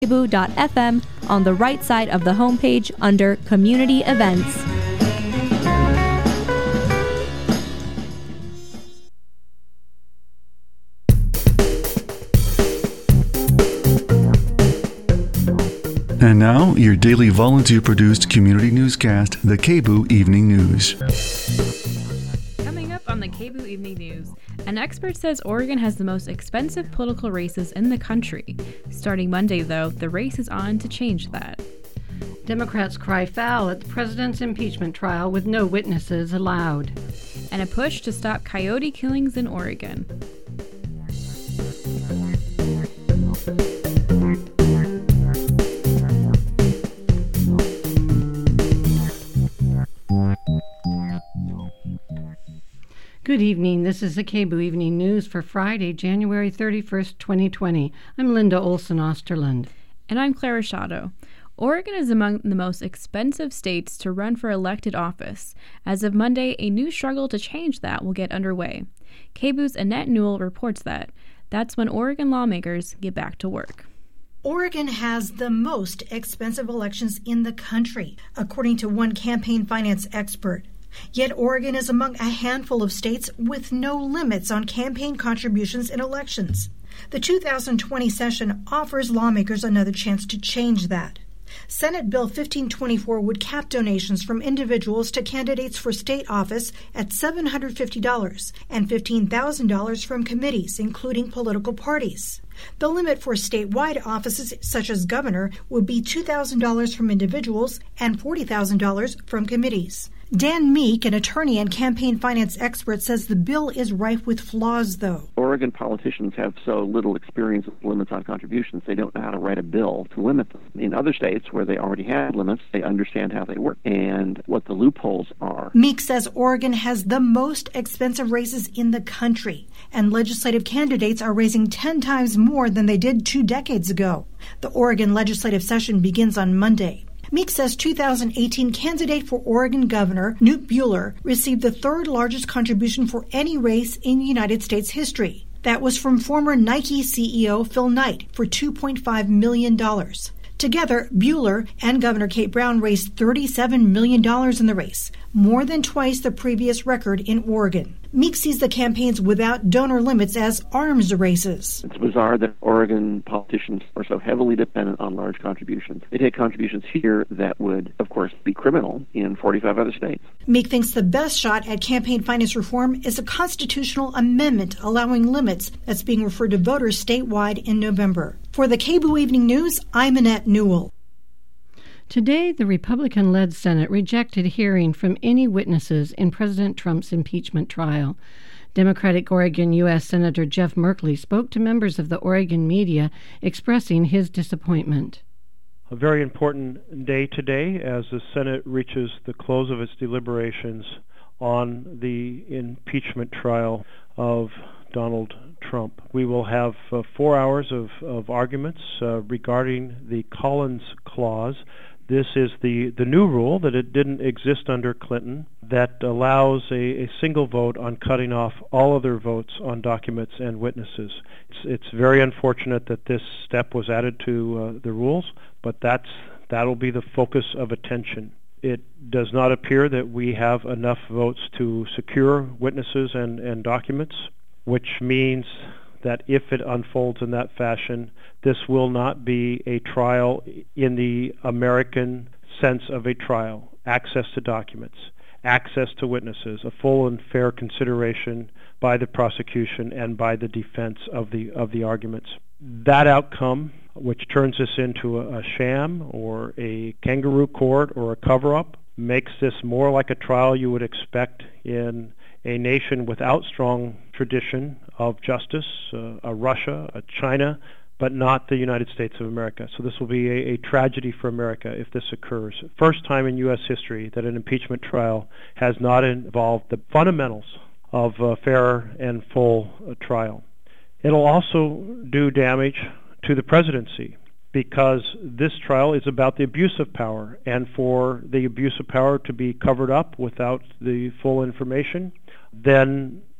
KBOO.FM on the right side of the homepage under Community Events. And now, your daily volunteer-produced community newscast, the KBOO Evening News. Coming up on the KBOO Evening News, an expert says Oregon has the most expensive political races in the country. Starting Monday, though, the race is on to change that. Democrats cry foul at the president's impeachment trial with no witnesses allowed. And a push to stop coyote killings in Oregon. Good evening. This is the KBOO Evening News for Friday, January 31st, 2020. I'm Linda Olson Osterland. And I'm Clara Shadow. Oregon is among the most expensive states to run for elected office. As of Monday, a new struggle to change that will get underway. KBOO's Annette Newell reports that. That's when Oregon lawmakers get back to work. Oregon has the most expensive elections in the country, according to one campaign finance expert. Yet Oregon is among a handful of states with no limits on campaign contributions in elections. The 2020 session offers lawmakers another chance to change that. Senate Bill 1524 would cap donations from individuals to candidates for state office at $750 and $15,000 from committees, including political parties. The limit for statewide offices, such as governor, would be $2,000 from individuals and $40,000 from committees. Dan Meek, an attorney and campaign finance expert, says the bill is rife with flaws, though. Oregon politicians have so little experience with limits on contributions, they don't know how to write a bill to limit them. In other states where they already have limits, they understand how they work and what the loopholes are. Meek says Oregon has the most expensive races in the country, and legislative candidates are raising 10 times more than they did 2 decades ago. The Oregon legislative session begins on Monday. Meek says 2018 candidate for Oregon Governor Knute Buehler received the third largest contribution for any race in United States history. That was from former Nike CEO Phil Knight for $2.5 million. Together, Buehler and Governor Kate Brown raised $37 million in the race, more than twice the previous record in Oregon. Meek sees the campaigns without donor limits as arms races. It's bizarre that Oregon politicians are so heavily dependent on large contributions. They take contributions here that would, of course, be criminal in 45 other states. Meek thinks the best shot at campaign finance reform is a constitutional amendment allowing limits that's being referred to voters statewide in November. For the KBOO Evening News, I'm Annette Newell. Today, the Republican-led Senate rejected hearing from any witnesses in President Trump's impeachment trial. Democratic Oregon U.S. Senator Jeff Merkley spoke to members of the Oregon media, expressing his disappointment. A very important day today as the Senate reaches the close of its deliberations on the impeachment trial of Donald Trump. We will have 4 hours of arguments regarding the Collins Clause. This is the new rule that it didn't exist under Clinton that allows a single vote on cutting off all other votes on documents and witnesses. It's very unfortunate that this step was added to the rules, but that'll be the focus of attention. It does not appear that we have enough votes to secure witnesses and documents, which means that if it unfolds in that fashion, this will not be a trial in the American sense of a trial. Access to documents, access to witnesses, a full and fair consideration by the prosecution and by the defense of the arguments. That outcome, which turns this into a sham or a kangaroo court or a cover-up, makes this more like a trial you would expect in a nation without strong tradition of justice, a Russia, a China, but not the United States of America. So this will be a tragedy for America if this occurs. First time in U.S. history that an impeachment trial has not involved the fundamentals of a fair and full trial. It'll also do damage to the presidency, because this trial is about the abuse of power, and for the abuse of power to be covered up without the full information, then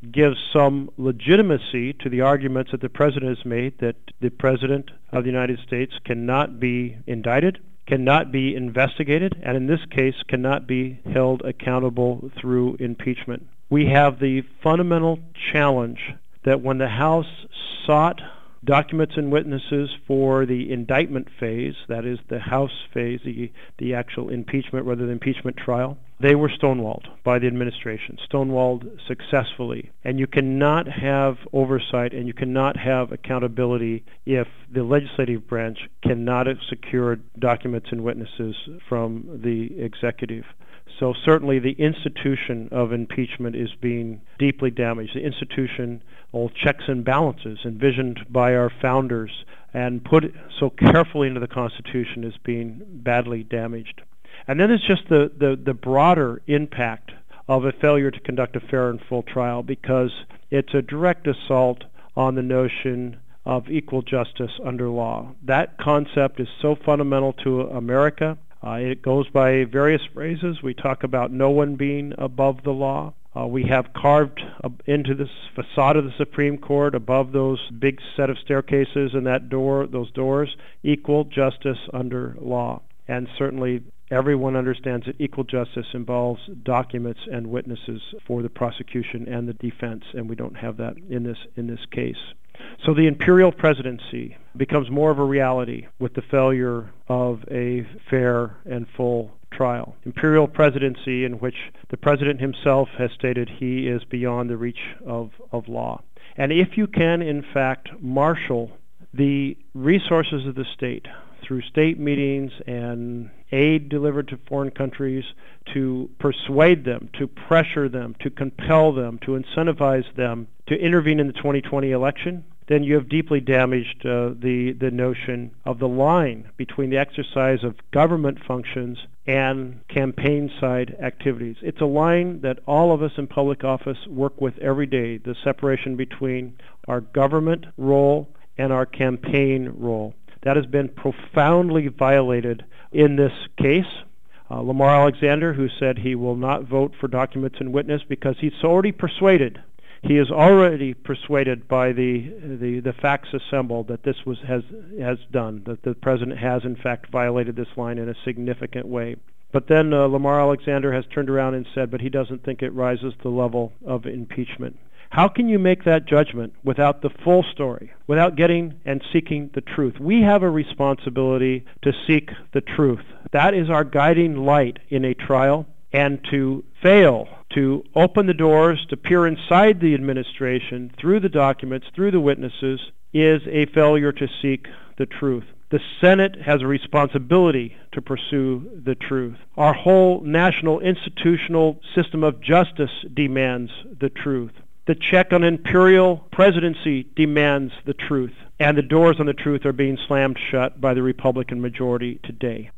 gives some legitimacy to the arguments that the president has made that the president of the United States cannot be indicted, cannot be investigated, and in this case cannot be held accountable through impeachment. We have the fundamental challenge that when the House sought documents and witnesses for the indictment phase, that is the House phase, the actual impeachment rather than impeachment trial, they were stonewalled by the administration, stonewalled successfully. And you cannot have oversight and you cannot have accountability if the legislative branch cannot secure documents and witnesses from the executive. So certainly the institution of impeachment is being deeply damaged. The institution, all checks and balances envisioned by our founders and put so carefully into the Constitution, is being badly damaged. And then it's just the broader impact of a failure to conduct a fair and full trial, because it's a direct assault on the notion of equal justice under law. That concept is so fundamental to America. It goes by various phrases. We talk about no one being above the law. We have carved into this facade of the Supreme Court, above those big set of staircases and that door, those doors, equal justice under law. And certainly everyone understands that equal justice involves documents and witnesses for the prosecution and the defense, and we don't have that in this case. So the imperial presidency becomes more of a reality with the failure of a fair and full trial. Imperial presidency in which the president himself has stated he is beyond the reach of law. And if you can, in fact, marshal the resources of the state through state meetings and aid delivered to foreign countries to persuade them, to pressure them, to compel them, to incentivize them to intervene in the 2020 election, then you have deeply damaged the notion of the line between the exercise of government functions and campaign side activities. It's a line that all of us in public office work with every day, the separation between our government role and our campaign role. That has been profoundly violated in this case. Lamar Alexander, who said he will not vote for documents and witness because he's already persuaded. He is already persuaded by the facts assembled that this has done, that the president has in fact violated this line in a significant way. But then Lamar Alexander has turned around and said, but he doesn't think it rises to the level of impeachment. How can you make that judgment without the full story, without getting and seeking the truth? We have a responsibility to seek the truth. That is our guiding light in a trial, and to fail to open the doors, to peer inside the administration, through the documents, through the witnesses, is a failure to seek the truth. The Senate has a responsibility to pursue the truth. Our whole national institutional system of justice demands the truth. The check on imperial presidency demands the truth, and the doors on the truth are being slammed shut by the Republican majority today.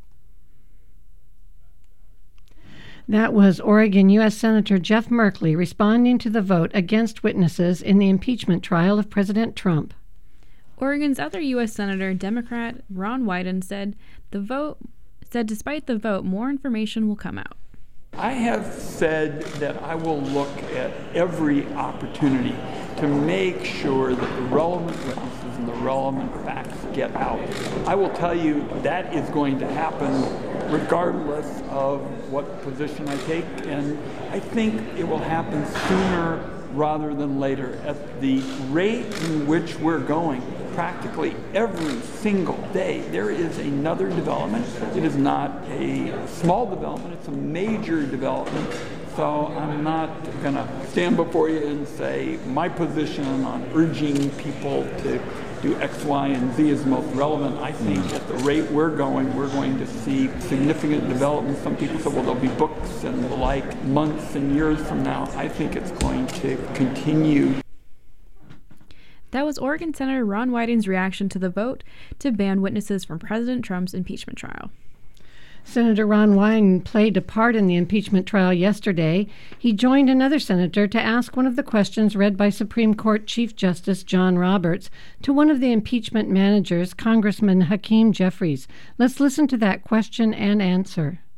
That was Oregon U.S. Senator Jeff Merkley responding to the vote against witnesses in the impeachment trial of President Trump. Oregon's other U.S. Senator, Democrat Ron Wyden, said despite the vote, more information will come out. I have said that I will look at every opportunity to make sure that the relevant witnesses and the relevant facts get out. I will tell you that is going to happen regardless of what position I take, and I think it will happen sooner rather than later. At the rate in which we're going, practically every single day, there is another development. It is not a small development, it's a major development. So I'm not going to stand before you and say my position on urging people to do X, Y, and Z is most relevant. I think at the rate we're going to see significant development. Some people say, well, there'll be books and the like months and years from now. I think it's going to continue. That was Oregon Senator Ron Wyden's reaction to the vote to ban witnesses from President Trump's impeachment trial. Senator Ron Wyden played a part in the impeachment trial yesterday. He joined another senator to ask one of the questions read by Supreme Court Chief Justice John Roberts to one of the impeachment managers, Congressman Hakeem Jeffries. Let's listen to that question and answer.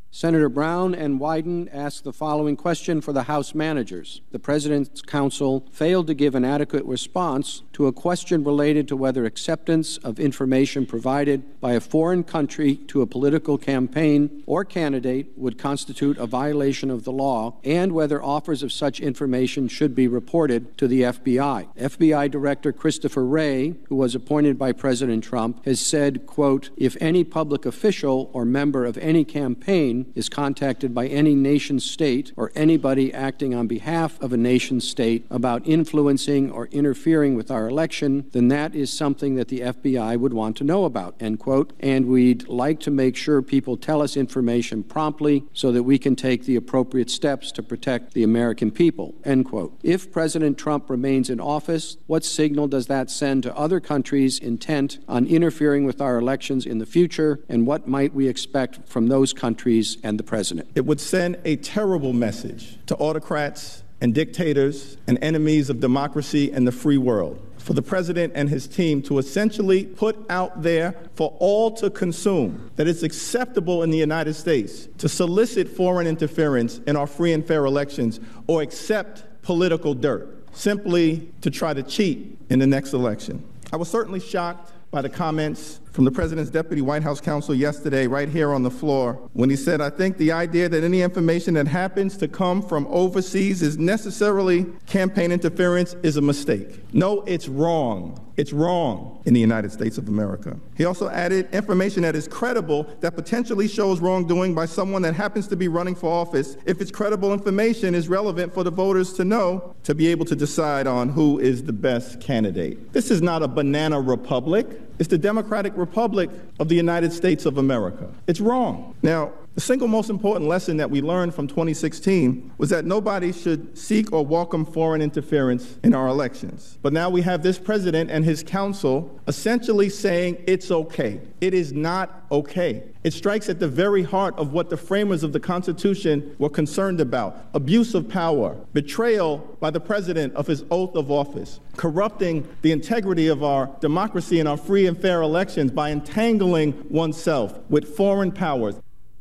Senator Brown and Wyden asked the following question for the House managers. The President's counsel failed to give an adequate response to a question related to whether acceptance of information provided by a foreign country to a political campaign or candidate would constitute a violation of the law, and whether offers of such information should be reported to the FBI. FBI Director Christopher Wray, who was appointed by President Trump, has said, quote, "If any public official or member of any campaign is contacted by any nation state or anybody acting on behalf of a nation state about influencing or interfering with our election, then that is something that the FBI would want to know about," end quote. And we'd like to make sure people tell us information promptly so that we can take the appropriate steps to protect the American people, end quote. If President Trump remains in office, what signal does that send to other countries intent on interfering with our elections in the future, and what might we expect from those countries and the President? It would send a terrible message to autocrats and dictators and enemies of democracy and the free world for the President and his team to essentially put out there for all to consume that it's acceptable in the United States to solicit foreign interference in our free and fair elections or accept political dirt simply to try to cheat in the next election. I was certainly shocked by the comments from the President's Deputy White House Counsel yesterday right here on the floor when he said, "I think the idea that any information that happens to come from overseas is necessarily campaign interference is a mistake." No, it's wrong. It's wrong in the United States of America. He also added information that is credible that potentially shows wrongdoing by someone that happens to be running for office if it's credible information is relevant for the voters to know to be able to decide on who is the best candidate. This is not a banana republic. It's the Democratic Republic of the United States of America. It's wrong. Now, the single most important lesson that we learned from 2016 was that nobody should seek or welcome foreign interference in our elections. But now we have this president and his counsel essentially saying it's okay. It is not okay. It strikes at the very heart of what the framers of the Constitution were concerned about: abuse of power, betrayal by the president of his oath of office, corrupting the integrity of our democracy and our free and fair elections by entangling oneself with foreign powers.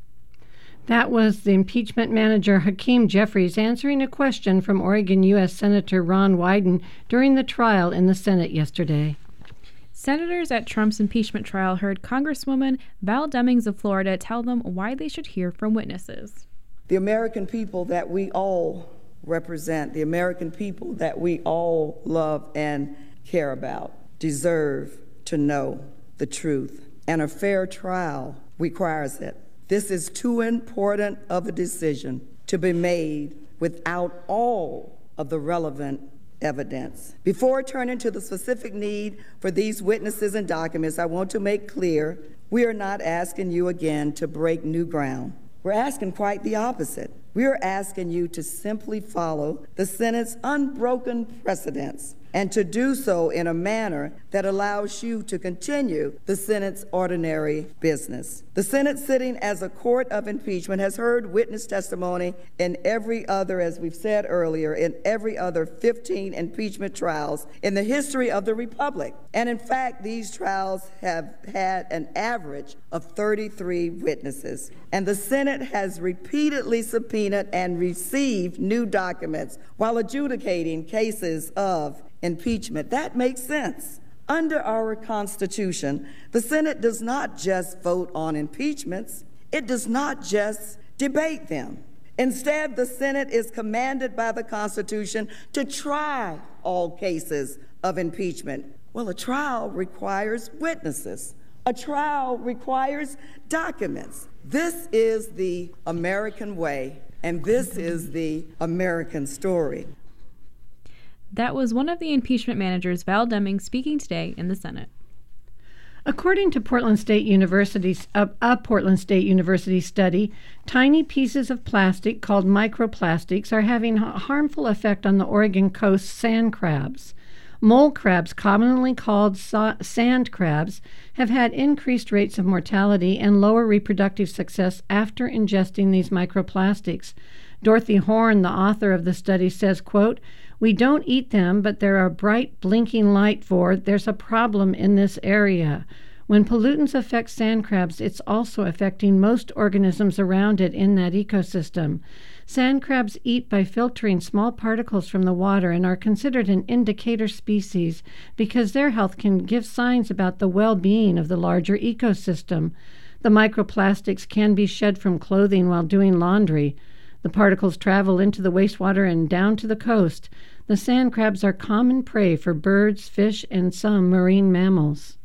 That was the impeachment manager Hakeem Jeffries answering a question from Oregon U.S. Senator Ron Wyden during the trial in the Senate yesterday. Senators at Trump's impeachment trial heard Congresswoman Val Demings of Florida tell them why they should hear from witnesses. The American people that we all represent, the American people that we all love and care about, deserve to know the truth, and a fair trial requires it. This is too important of a decision to be made without all of the relevant evidence. Before turning to the specific need for these witnesses and documents, I want to make clear we are not asking you again to break new ground. We're asking quite the opposite. We are asking you to simply follow the Senate's unbroken precedents and to do so in a manner that allows you to continue the Senate's ordinary business. The Senate, sitting as a court of impeachment, has heard witness testimony in every other, as we've said earlier, in every other 15 impeachment trials in the history of the Republic. And in fact, these trials have had an average of 33 witnesses. And the Senate has repeatedly subpoenaed and received new documents while adjudicating cases of impeachment. That makes sense. Under our Constitution, the Senate does not just vote on impeachments. It does not just debate them. Instead, the Senate is commanded by the Constitution to try all cases of impeachment. Well, a trial requires witnesses. A trial requires documents. This is the American way, and this is the American story. That was one of the impeachment managers, Val Demings, speaking today in the Senate. According to Portland State University's a Portland State University study, tiny pieces of plastic called microplastics are having a harmful effect on the Oregon coast sand crabs. Mole crabs, commonly called sand crabs, have had increased rates of mortality and lower reproductive success after ingesting these microplastics. Dorothy Horn, the author of the study, says, quote, "We don't eat them, but they're a bright blinking light for there's a problem in this area. When pollutants affect sand crabs, it's also affecting most organisms around it in that ecosystem. Sand crabs eat by filtering small particles from the water and are considered an indicator species because their health can give signs about the well-being of the larger ecosystem. The microplastics can be shed from clothing while doing laundry. The particles travel into the wastewater and down to the coast. The sand crabs are common prey for birds, fish, and some marine mammals.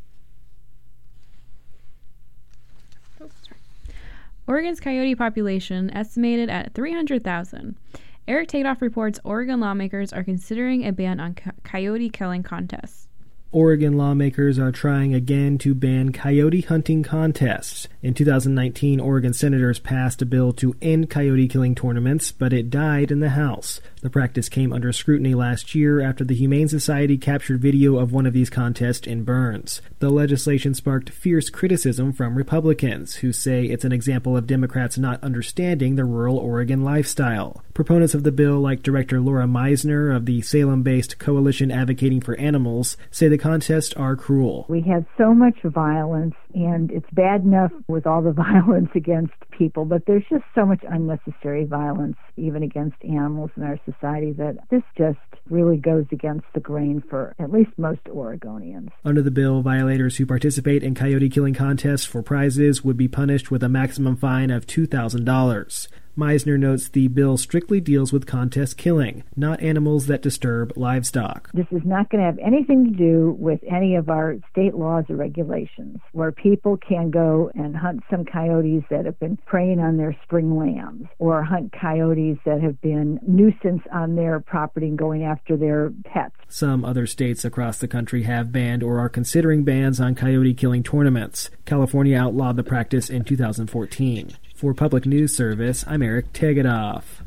Oregon's coyote population estimated at 300,000. Eric Takeoff reports Oregon lawmakers are considering a ban on coyote killing contests. Oregon lawmakers are trying again to ban coyote hunting contests. In 2019, Oregon senators passed a bill to end coyote killing tournaments, but it died in the House. The practice came under scrutiny last year after the Humane Society captured video of one of these contests in Burns. The legislation sparked fierce criticism from Republicans, who say it's an example of Democrats not understanding the rural Oregon lifestyle. Proponents of the bill, like Director Laura Meisner of the Salem-based Coalition Advocating for Animals, say the contests are cruel. We have so much violence, and it's bad enough with all the violence against people, but there's just so much unnecessary violence, even against animals in our society, that this just really goes against the grain for at least most Oregonians. Under the bill, violators who participate in coyote killing contests for prizes would be punished with a maximum fine of $2,000. Meisner notes the bill strictly deals with contest killing, not animals that disturb livestock. This is not going to have anything to do with any of our state laws or regulations, where people can go and hunt some coyotes that have been preying on their spring lambs, or hunt coyotes that have been nuisance on their property and going after their pets. Some other states across the country have banned or are considering bans on coyote killing tournaments. California outlawed the practice in 2014. For Public News Service, I'm Eric Tegedoff.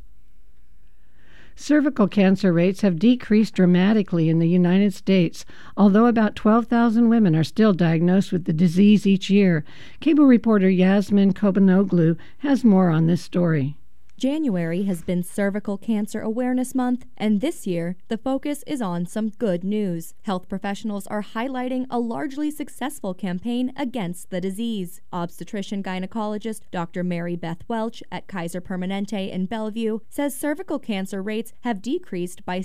Cervical cancer rates have decreased dramatically in the United States, although about 12,000 women are still diagnosed with the disease each year. Cable reporter Yasmin Kobanoglu has more on this story. January has been Cervical Cancer Awareness Month, and this year, the focus is on some good news. Health professionals are highlighting a largely successful campaign against the disease. Obstetrician-gynecologist Dr. Mary Beth Welch at Kaiser Permanente in Bellevue says cervical cancer rates have decreased by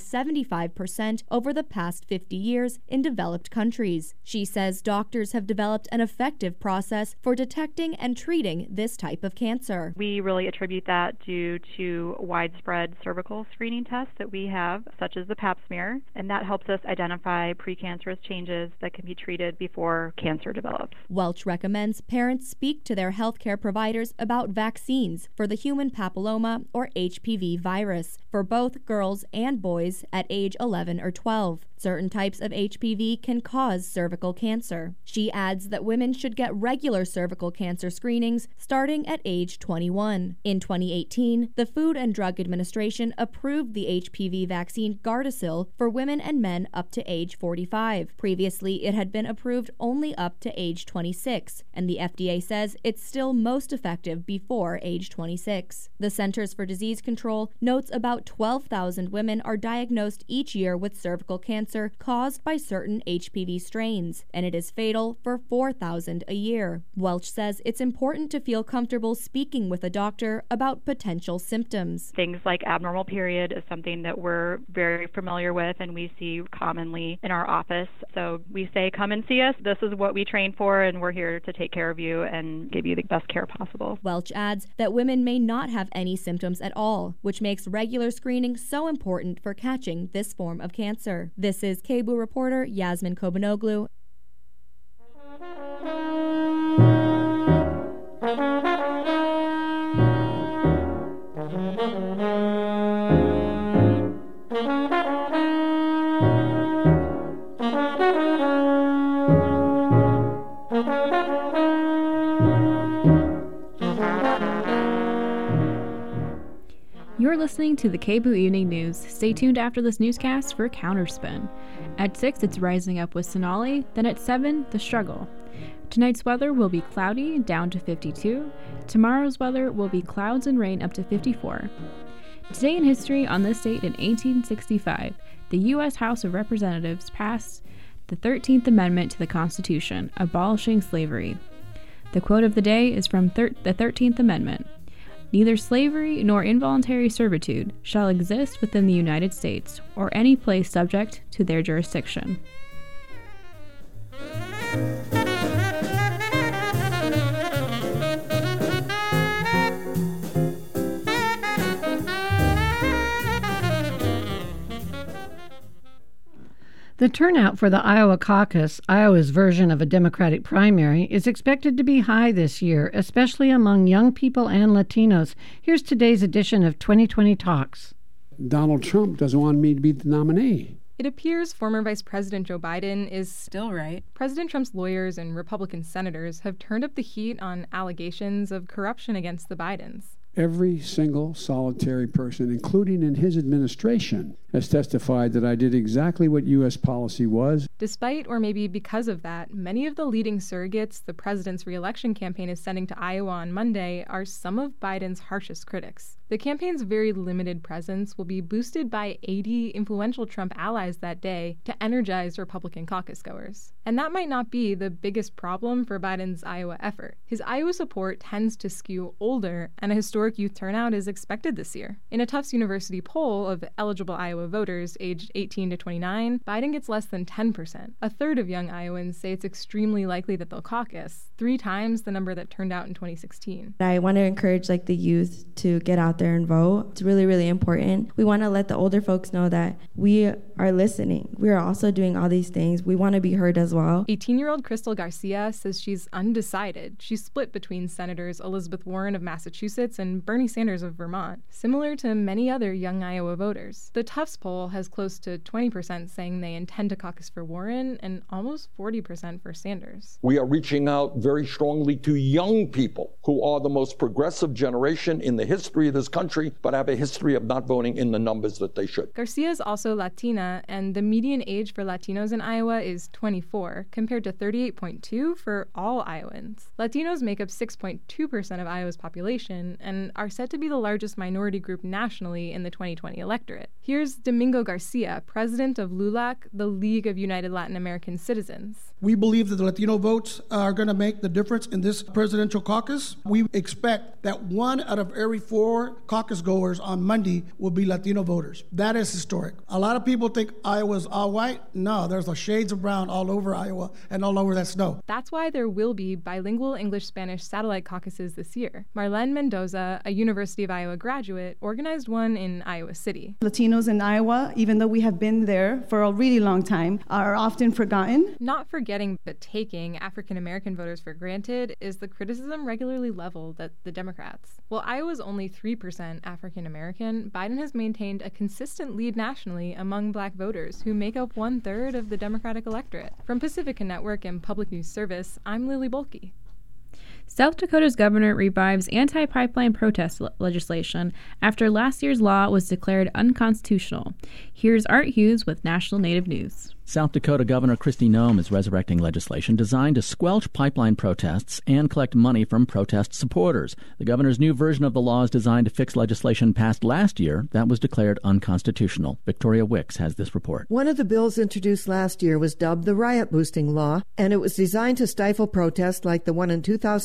75% over the past 50 years in developed countries. She says doctors have developed an effective process for detecting and treating this type of cancer. We really attribute that due to widespread cervical screening tests that we have, such as the Pap smear, and that helps us identify precancerous changes that can be treated before cancer develops. Welch recommends parents speak to their healthcare providers about vaccines for the human papilloma or HPV virus for both girls and boys at age 11 or 12. Certain types of HPV can cause cervical cancer. She adds that women should get regular cervical cancer screenings starting at age 21. In 2018, the Food and Drug Administration approved the HPV vaccine Gardasil for women and men up to age 45. Previously, it had been approved only up to age 26, and the FDA says it's still most effective before age 26. The Centers for Disease Control notes about 12,000 women are diagnosed each year with cervical cancer caused by certain HPV strains, and it is fatal for 4,000 a year. Welch says it's important to feel comfortable speaking with a doctor about potential symptoms. Things like abnormal period is something that we're very familiar with and we see commonly in our office. So we say, come and see us. This is what we train for, and we're here to take care of you and give you the best care possible. Welch adds that women may not have any symptoms at all, which makes regular screening so important for catching this form of cancer. This is KBOO reporter Yasmin Kobanoglu. You're listening to the KBOO Evening News. Stay tuned after this newscast for Counterspin. At 6, it's Rising Up with Sonali. Then at 7, The Struggle. Tonight's weather will be cloudy, down to 52. Tomorrow's weather will be clouds and rain, up to 54. Today in history, on this date in 1865, the U.S. House of Representatives passed the 13th Amendment to the Constitution, abolishing slavery. The quote of the day is from the 13th Amendment. Neither slavery nor involuntary servitude shall exist within the United States or any place subject to their jurisdiction. The turnout for the Iowa caucus, Iowa's version of a Democratic primary, is expected to be high this year, especially among young people and Latinos. Here's today's edition of 2020 Talks. Donald Trump doesn't want me to be the nominee. It appears former Vice President Joe Biden is still right. President Trump's lawyers and Republican senators have turned up the heat on allegations of corruption against the Bidens. Every single solitary person, including in his administration, has testified that I did exactly what U.S. policy was. Despite, or maybe because of that, many of the leading surrogates the president's re-election campaign is sending to Iowa on Monday are some of Biden's harshest critics. The campaign's very limited presence will be boosted by 80 influential Trump allies that day to energize Republican caucus goers. And that might not be the biggest problem for Biden's Iowa effort. His Iowa support tends to skew older, and a historic youth turnout is expected this year. In a Tufts University poll of eligible Iowa voters aged 18 to 29, Biden gets less than 10%. A third of young Iowans say it's extremely likely that they'll caucus, 3 times the number that turned out in 2016. I want to encourage the youth to get out there and vote. It's really, really important. We want to let the older folks know that we are listening. We are also doing all these things. We want to be heard as well. 18-year-old Crystal Garcia says she's undecided. She's split between Senators Elizabeth Warren of Massachusetts and Bernie Sanders of Vermont, similar to many other young Iowa voters. The Tufts poll has close to 20% saying they intend to caucus for Warren and almost 40% for Sanders. We are reaching out very strongly to young people who are the most progressive generation in the history of this country, but have a history of not voting in the numbers that they should. Garcia is also Latina, and the median age for Latinos in Iowa is 24, compared to 38.2 for all Iowans. Latinos make up 6.2% of Iowa's population and are said to be the largest minority group nationally in the 2020 electorate. Here's Domingo Garcia, president of LULAC, the League of United Latin American Citizens. We believe that the Latino votes are going to make the difference in this presidential caucus. We expect that 1 out of every 4 caucus goers on Monday will be Latino voters. That is historic. A lot of people think Iowa's all white. No, there's shades of brown all over Iowa and all over that snow. That's why there will be bilingual English-Spanish satellite caucuses this year. Marlene Mendoza, a University of Iowa graduate, organized one in Iowa City. Latinos in Iowa, even though we have been there for a really long time, are often forgotten. Not forgetting, but taking African-American voters for granted is the criticism regularly leveled at the Democrats. While Iowa's only 3% African-American, Biden has maintained a consistent lead nationally among black voters who make up 1/3 of the Democratic electorate. From Pacifica Network and Public News Service, I'm Lily Bolke. South Dakota's governor revives anti-pipeline protest legislation after last year's law was declared unconstitutional. Here's Art Hughes with National Native News. South Dakota Governor Kristi Noem is resurrecting legislation designed to squelch pipeline protests and collect money from protest supporters. The governor's new version of the law is designed to fix legislation passed last year that was declared unconstitutional. Victoria Wicks has this report. One of the bills introduced last year was dubbed the riot-boosting law, and it was designed to stifle protests like the one in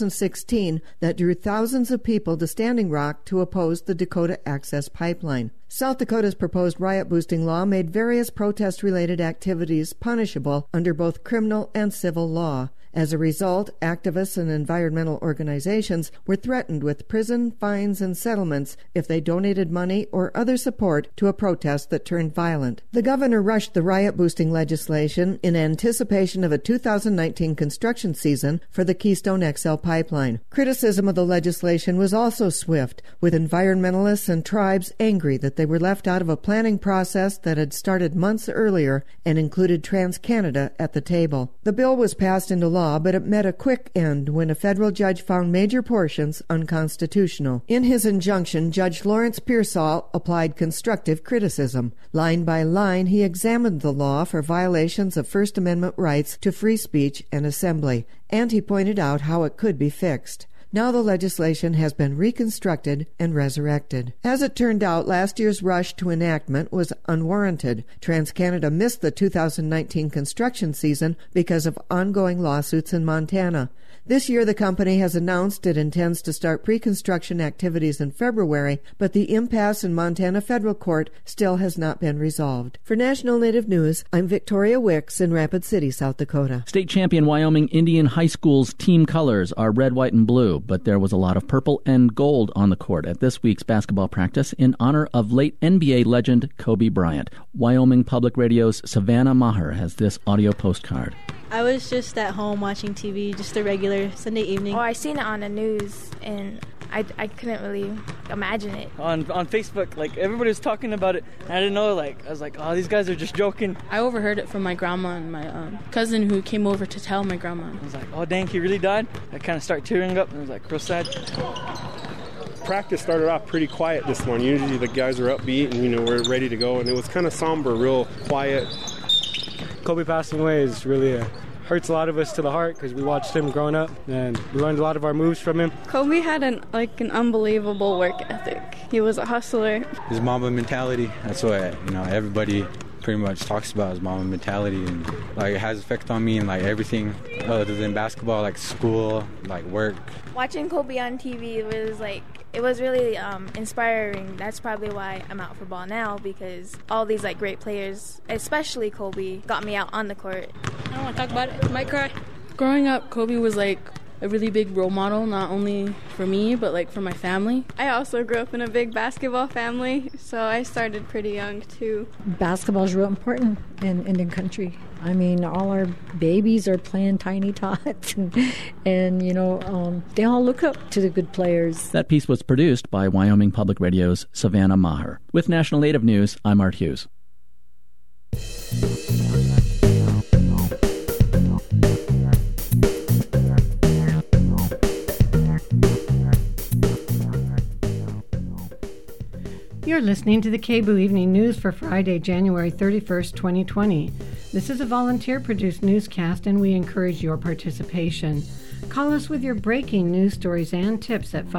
2016 that drew thousands of people to Standing Rock to oppose the Dakota Access Pipeline. South Dakota's proposed riot-boosting law made various protest-related activities punishable under both criminal and civil law. As a result, activists and environmental organizations were threatened with prison, fines, and settlements if they donated money or other support to a protest that turned violent. The governor rushed the riot-boosting legislation in anticipation of a 2019 construction season for the Keystone XL pipeline. Criticism of the legislation was also swift, with environmentalists and tribes angry that they were left out of a planning process that had started months earlier and included TransCanada at the table. The bill was passed into law, but it met a quick end when a federal judge found major portions unconstitutional. In his injunction, Judge Lawrence Pearsall applied constructive criticism. Line by line, he examined the law for violations of First Amendment rights to free speech and assembly, and he pointed out how it could be fixed. Now the legislation has been reconstructed and resurrected. As it turned out, last year's rush to enactment was unwarranted. TransCanada missed the 2019 construction season because of ongoing lawsuits in Montana. This year, the company has announced it intends to start pre-construction activities in February, but the impasse in Montana Federal Court still has not been resolved. For National Native News, I'm Victoria Wicks in Rapid City, South Dakota. State champion Wyoming Indian High School's team colors are red, white, and blue, but there was a lot of purple and gold on the court at this week's basketball practice in honor of late NBA legend Kobe Bryant. Wyoming Public Radio's Savannah Maher has this audio postcard. I was just at home watching TV, just a regular Sunday evening. Oh, I seen it on the news, and I couldn't really imagine it. On Facebook, like, everybody was talking about it, and I didn't know, I was like, oh, these guys are just joking. I overheard it from my grandma and my cousin who came over to tell my grandma. I was like, oh, dang, he really died? I kind of started tearing up, and I was like, real sad. Practice started off pretty quiet this morning. Usually the guys are upbeat and, we're ready to go, and it was kind of somber, real quiet. Kobe passing away is really hurts a lot of us to the heart because we watched him growing up and we learned a lot of our moves from him. Kobe had an unbelievable work ethic. He was a hustler. His Mamba mentality, that's what everybody pretty much talks about, his Mamba mentality, and it has effect on me and everything other than basketball, like school, work. Watching Kobe on TV was really inspiring. That's probably why I'm out for ball now, because all these great players, especially Kobe, got me out on the court. I don't want to talk about it. I might cry. Growing up, Kobe was a really big role model, not only for me, but for my family. I also grew up in a big basketball family, so I started pretty young too. Basketball is real important in Indian country. I mean, all our babies are playing tiny tots, and they all look up to the good players. That piece was produced by Wyoming Public Radio's Savannah Maher. With National Native News, I'm Art Hughes. You're listening to the KBOO Evening News for Friday, January 31st, 2020. This is a volunteer-produced newscast, and we encourage your participation. Call us with your breaking news stories and tips at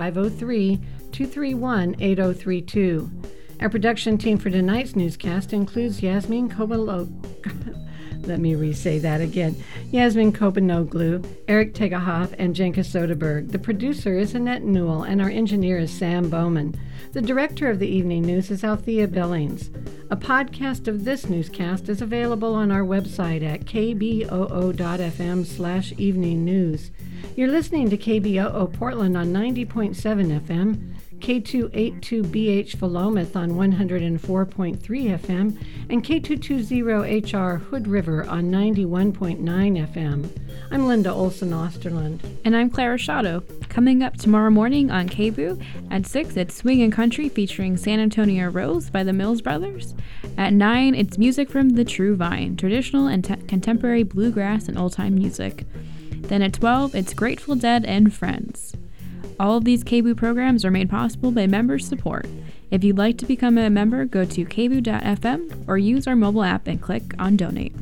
503-231-8032. Our production team for tonight's newscast includes Yasmin Kobanoglu, Eric Tegahoff, and Jenka Soderberg. The producer is Annette Newell, and our engineer is Sam Bowman. The director of the evening news is Althea Billings. A podcast of this newscast is available on our website at kboo.fm/evening news. You're listening to KBOO Portland on 90.7 FM, K282BH Philomath on 104.3 FM, and K220HR Hood River on 91.9 FM. I'm Linda Olson Osterland. And I'm Clara Shadow. Coming up tomorrow morning on KBOO at 6, it's Swing and Country featuring San Antonio Rose by the Mills Brothers. At 9, it's music from The True Vine, traditional and contemporary bluegrass and old-time music. Then at 12, it's Grateful Dead and Friends. All of these KBOO programs are made possible by member support. If you'd like to become a member, go to kboo.fm or use our mobile app and click on Donate.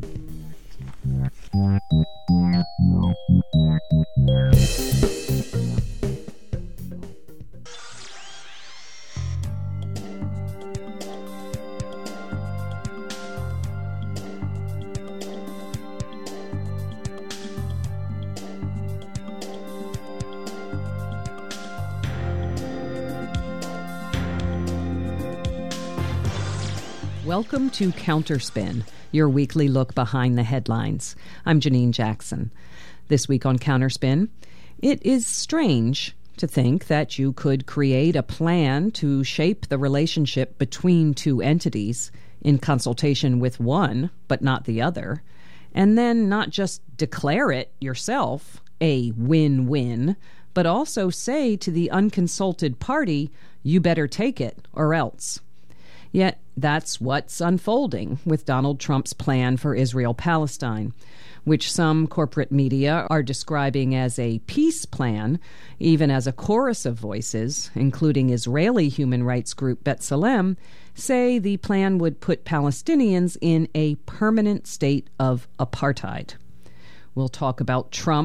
Welcome to Counterspin, your weekly look behind the headlines. I'm Janine Jackson. This week on Counterspin, it is strange to think that you could create a plan to shape the relationship between two entities in consultation with one, but not the other, and then not just declare it yourself a win-win, but also say to the unconsulted party, you better take it or else. Yet that's what's unfolding with Donald Trump's plan for Israel-Palestine, which some corporate media are describing as a peace plan, even as a chorus of voices, including Israeli human rights group B'Tselem, say the plan would put Palestinians in a permanent state of apartheid. We'll talk about Trump,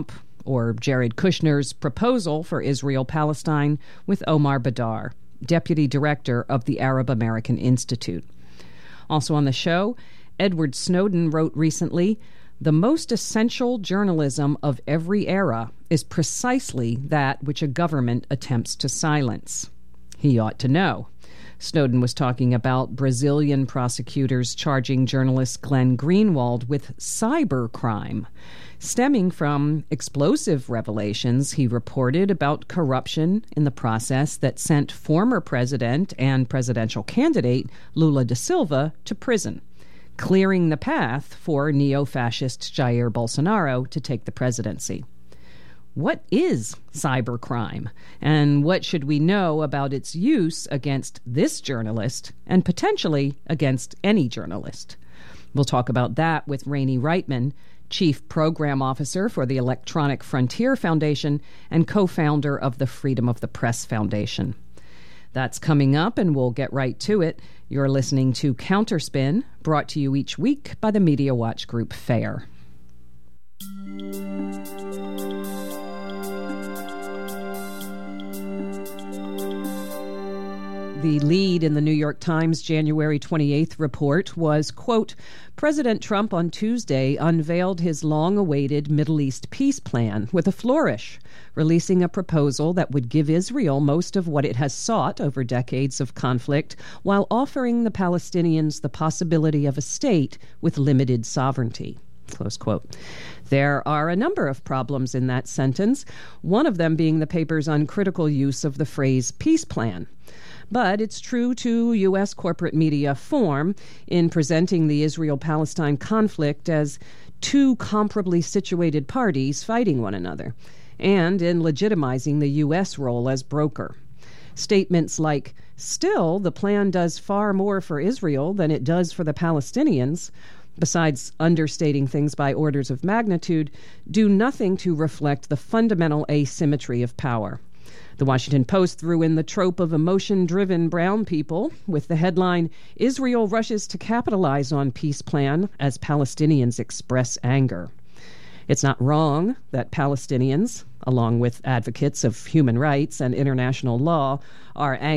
or Jared Kushner's proposal for Israel-Palestine with Omar Badar, Deputy Director of the Arab American Institute. Also on the show, Edward Snowden wrote recently, "The most essential journalism of every era is precisely that which a government attempts to silence." He ought to know. Snowden was talking about Brazilian prosecutors charging journalist Glenn Greenwald with cybercrime, stemming from explosive revelations he reported about corruption in the process that sent former president and presidential candidate Lula da Silva to prison, clearing the path for neo-fascist Jair Bolsonaro to take the presidency. What is cybercrime, and what should we know about its use against this journalist and potentially against any journalist? We'll talk about that with Rainey Reitman, Chief Program Officer for the Electronic Frontier Foundation and co-founder of the Freedom of the Press Foundation. That's coming up, and we'll get right to it. You're listening to Counterspin, brought to you each week by the Media Watch Group FAIR. The lead in the New York Times January 28th report was, quote, President Trump on Tuesday unveiled his long-awaited Middle East peace plan with a flourish, releasing a proposal that would give Israel most of what it has sought over decades of conflict, while offering the Palestinians the possibility of a state with limited sovereignty. Close quote. There are a number of problems in that sentence, one of them being the paper's uncritical use of the phrase peace plan. But it's true to U.S. corporate media form in presenting the Israel-Palestine conflict as two comparably situated parties fighting one another, and in legitimizing the U.S. role as broker. Statements like, still, the plan does far more for Israel than it does for the Palestinians, besides understating things by orders of magnitude, do nothing to reflect the fundamental asymmetry of power. The Washington Post threw in the trope of emotion-driven brown people with the headline, Israel rushes to capitalize on peace plan as Palestinians express anger. It's not wrong that Palestinians, along with advocates of human rights and international law, are angry